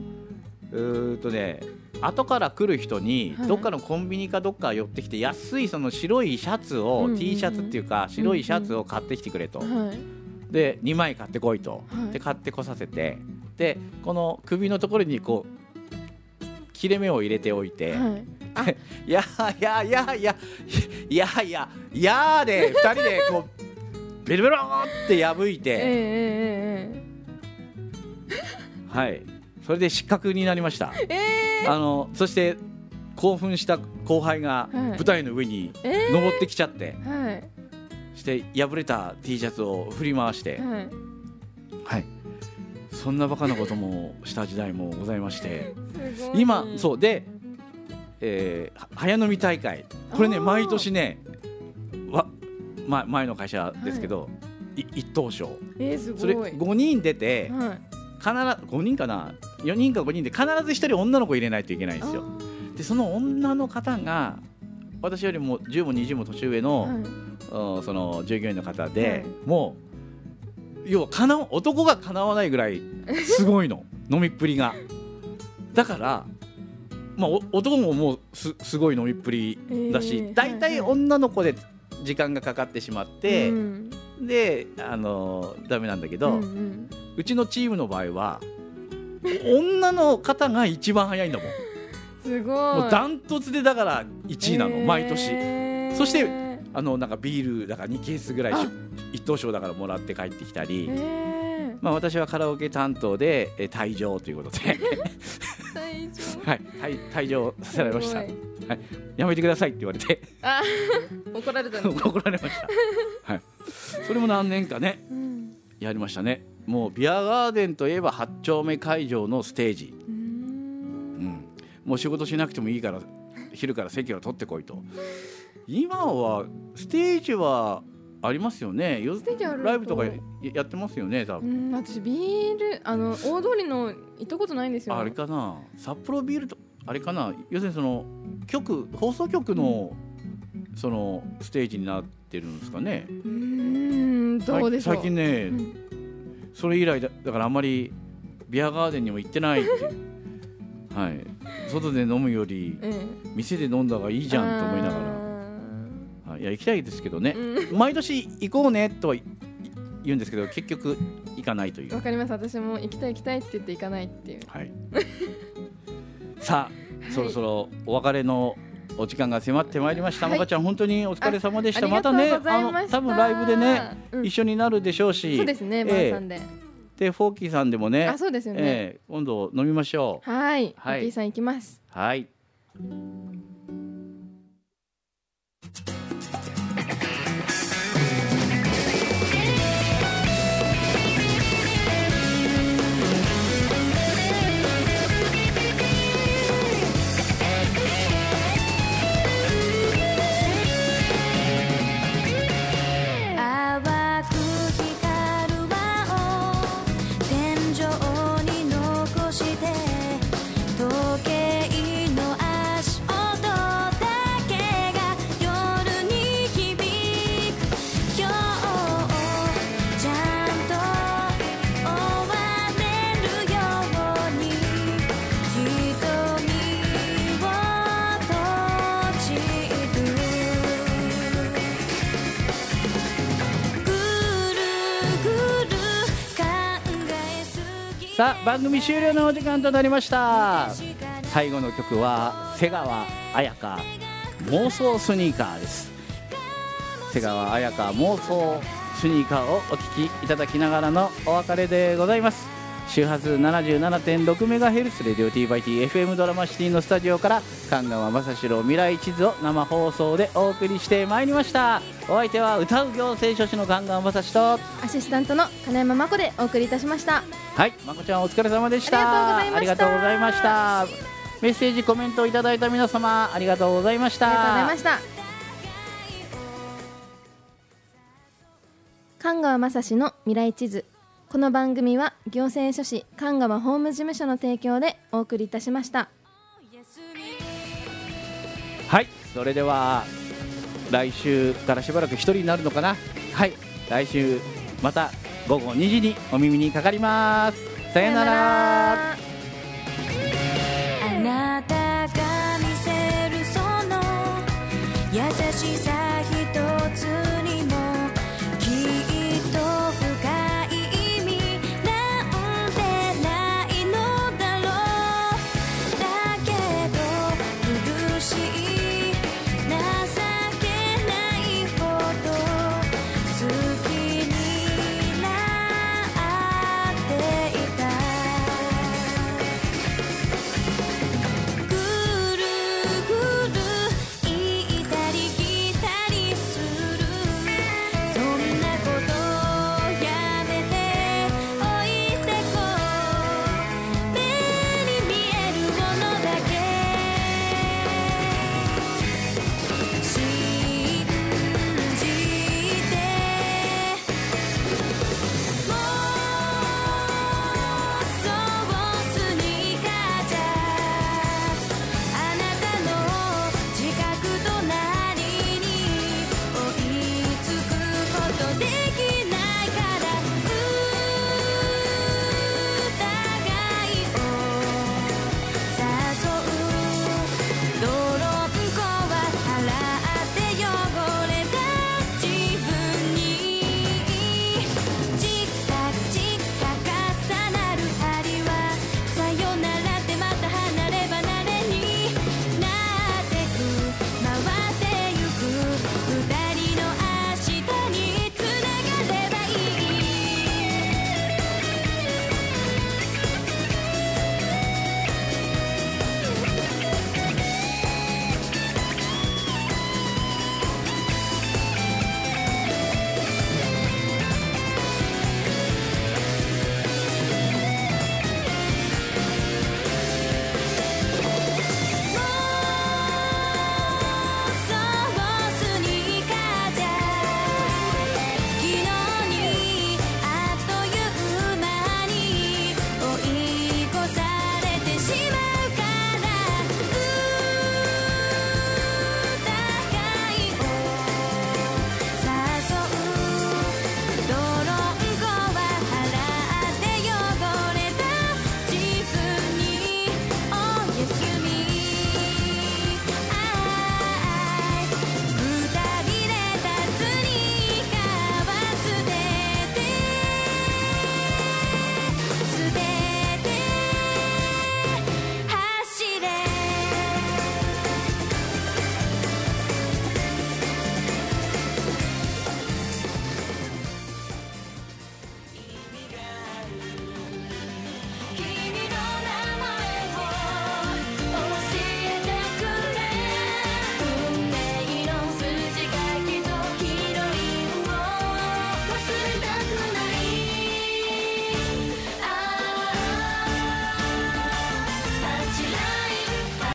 Speaker 6: 後から来る人にどっかのコンビニかどっか寄ってきて安いその白いシャツを、T シャツっていうか白いシャツを買ってきてくれと、で2枚買ってこいと、で買ってこさせて、でこの首のところにこう切れ目を入れておいて、いやいやいやいやいやいやいやで2人でこうベロベロって破いて、はい、それで失格になりました。そして興奮した後輩が舞台の上に登ってきちゃって、して破れた T シャツを振り回して、はい、そんなバカなこともした時代もございまして、今そうで、早飲み大会、これね毎年ね前の会社ですけど、一等賞、それ5人出て、必ず5人かな4人か5人で必ず1人女の子入れないといけないんですよ。でその女の方が私よりも10も20も年上の、その従業員の方で、もう要は男がかなわないぐらいすごいの飲みっぷりが。だから、男ももう すごい飲みっぷりだし、大体女の子で時間がかかってしまって、でダメなんだけど、うちのチームの場合は女の方が一番早いんだもん。
Speaker 5: すごい。
Speaker 6: もうダントツでだから1位なの、毎年。そしてなんかビールだから2ケースぐらい一等賞だからもらって帰ってきたり、私はカラオケ担当で退場ということで退場させられました。はい、やめてくださいって言われて
Speaker 5: 怒られたの
Speaker 6: 怒られました、はい、それも何年かね、やりましたね。もうビアガーデンといえば8丁目会場のステージ、もう仕事しなくてもいいから昼から席を取ってこいと。今はステージはありますよね。ライブとかやってますよね多分。
Speaker 5: 私ビール大通りの行ったことないんですよ。
Speaker 6: あれかな、札幌ビールとあれかな、要するにその放送局のそのステージになってるんですかね。
Speaker 5: どうでしょう。
Speaker 6: 最近ね、それ以来だからあんまりビアガーデンにも行ってないってはい、外で飲むより店で飲んだ方がいいじゃんと思いながら、いや行きたいですけどね、毎年行こうねとは言うんですけど結局行かないという。
Speaker 5: わかります。私も行きたいって言って行かないっていう、
Speaker 6: さあ、そろそろお別れのお時間が迫ってまいりました。まかちゃん本当にお疲れ様でした。またね多分ライブでね、一緒になるでしょうし。
Speaker 5: そうですね、晩さんで
Speaker 6: フォーキーさんでもね、
Speaker 5: そうですよね、
Speaker 6: 今度飲みましょう。
Speaker 5: はい、フォーキーさん行きます。
Speaker 6: はい。さあ番組終了のお時間となりました。最後の曲は瀬川綾香妄想スニーカーです。瀬川綾香妄想スニーカーをお聴きいただきながらのお別れでございます。周波数 77.6MHz レディオ T/T FM ドラマシティのスタジオから神川雅史郎未来地図を生放送でお送りしてまいりました。お相手は歌う行政書士の神川雅史と
Speaker 5: アシスタントの金山真子でお送りいたしました。
Speaker 6: はい、まこちゃんお疲れ様でした。ありがとうございました。メッセージコメントをいただいた皆様ありがとうございました。
Speaker 5: ありがとうございました。神川雅史の未来地図、この番組は行政書士神川法務事務所の提供でお送りいたしました。
Speaker 6: はい、それでは来週からしばらく一人になるのかな。はい、来週また午後2時にお耳にかかります。さよなら。